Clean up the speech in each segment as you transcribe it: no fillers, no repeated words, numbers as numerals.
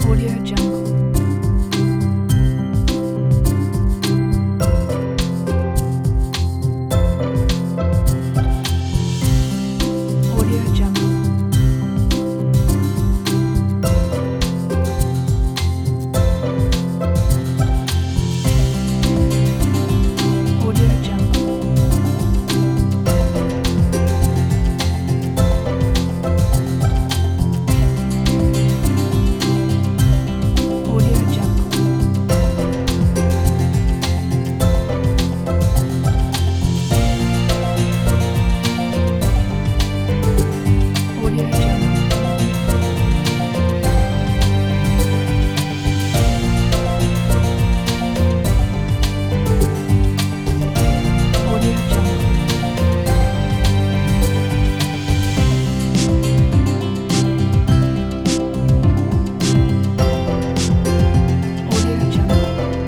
Audio Jungle. Audio Jungle. Audio Jungle. Audio Jungle. Audio Jungle. Audio Jungle. Audio Jungle.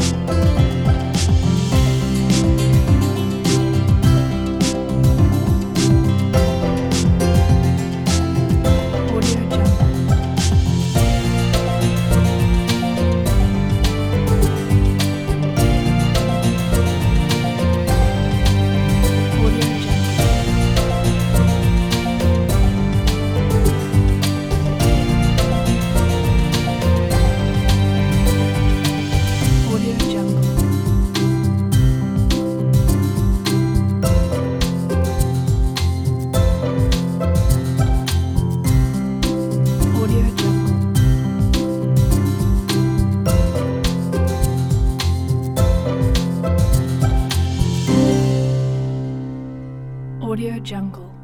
Audio Jungle. Audio Jungle. Audio Jungle. Audio Jungle. Audio Jungle.